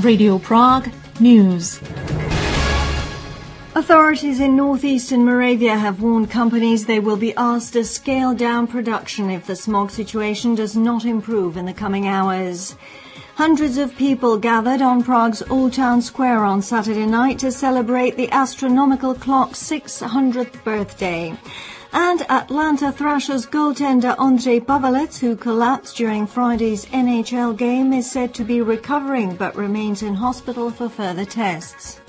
Radio Prague News. Authorities in northeastern Moravia have warned companies they will be asked to scale down production if the smog situation does not improve in the coming hours. Hundreds of people gathered on Prague's Old Town Square on Saturday night to celebrate the astronomical clock's 600th birthday. And Atlanta Thrashers goaltender Ondrej Pavelec, who collapsed during Friday's NHL game, is said to be recovering but remains in hospital for further tests.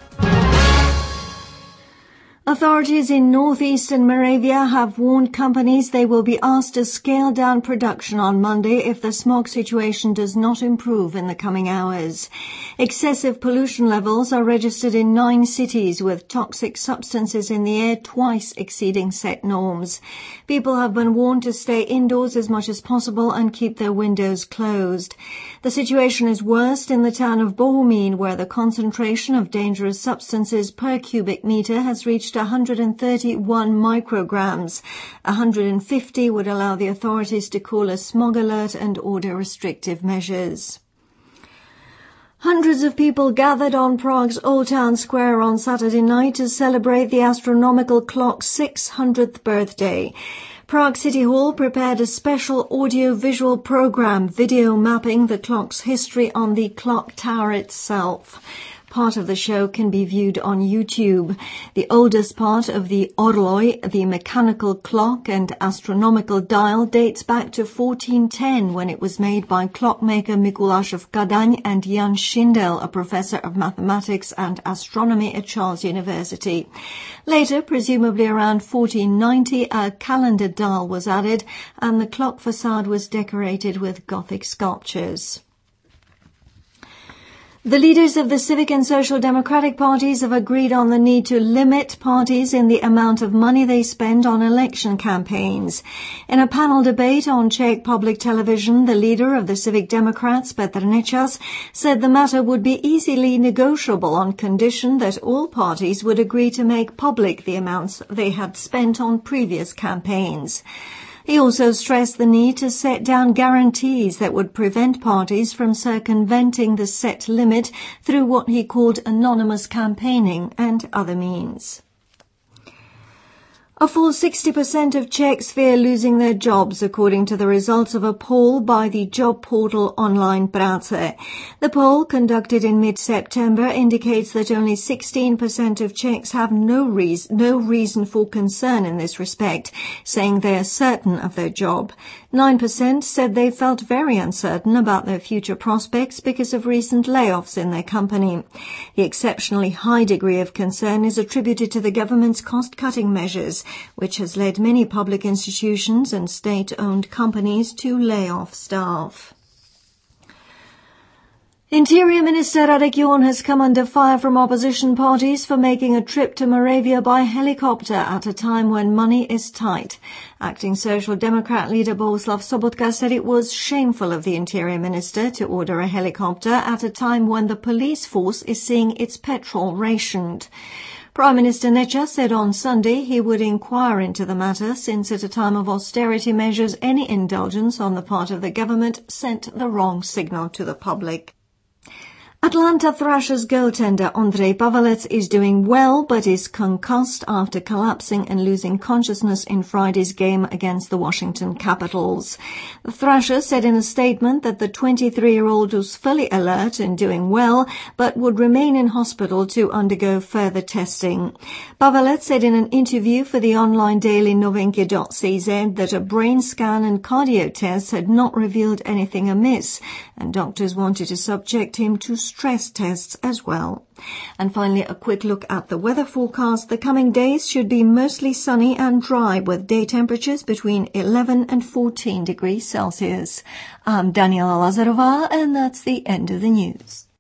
Authorities in northeastern Moravia have warned companies they will be asked to scale down production on Monday if the smog situation does not improve in the coming hours. Excessive pollution levels are registered in 9 cities, with toxic substances in the air twice exceeding set norms. People have been warned to stay indoors as much as possible and keep their windows closed. The situation is worst in the town of Bohumín, where the concentration of dangerous substances per cubic meter has reached 131 micrograms. 150 would allow the authorities to call a smog alert and order restrictive measures. Hundreds of people gathered on Prague's Old Town Square on Saturday night to celebrate the astronomical clock's 600th birthday. Prague City Hall prepared a special audio-visual program video mapping the clock's history on the clock tower itself. Part of the show can be viewed on YouTube. The oldest part of the Orloj, the mechanical clock and astronomical dial, dates back to 1410, when it was made by clockmaker Mikuláš of Kadaň and Jan Šindel, a professor of mathematics and astronomy at Charles University. Later, presumably around 1490, a calendar dial was added and the clock facade was decorated with Gothic sculptures. The leaders of the Civic and Social Democratic parties have agreed on the need to limit parties in the amount of money they spend on election campaigns. In a panel debate on Czech public television, the leader of the Civic Democrats, Petr Nečas, said the matter would be easily negotiable on condition that all parties would agree to make public the amounts they had spent on previous campaigns. He also stressed the need to set down guarantees that would prevent parties from circumventing the set limit through what he called anonymous campaigning and other means. A full 60% of Czechs fear losing their jobs, according to the results of a poll by the job portal Online Práce. The poll, conducted in mid-September, indicates that only 16% of Czechs have no reason for concern in this respect, saying they are certain of their job. 9% said they felt very uncertain about their future prospects because of recent layoffs in their company. The exceptionally high degree of concern is attributed to the government's cost-cutting measures, which has led many public institutions and state-owned companies to lay off staff. Interior Minister Radek John has come under fire from opposition parties for making a trip to Moravia by helicopter at a time when money is tight. Acting Social Democrat leader Bohuslav Sobotka said it was shameful of the Interior Minister to order a helicopter at a time when the police force is seeing its petrol rationed. Prime Minister Nečas said on Sunday he would inquire into the matter, since at a time of austerity measures any indulgence on the part of the government sent the wrong signal to the public. Atlanta Thrashers goaltender Ondrej Pavelec is doing well but is concussed after collapsing and losing consciousness in Friday's game against the Washington Capitals. The Thrashers said in a statement that the 23-year-old was fully alert and doing well but would remain in hospital to undergo further testing. Pavelec said in an interview for the online daily Novinky.cz that a brain scan and cardio tests had not revealed anything amiss, and doctors wanted to subject him to stress tests as well. And finally, a quick look at the weather forecast. The coming days should be mostly sunny and dry, with day temperatures between 11 and 14 degrees Celsius. I'm Daniela Lazarová, and that's the end of the news.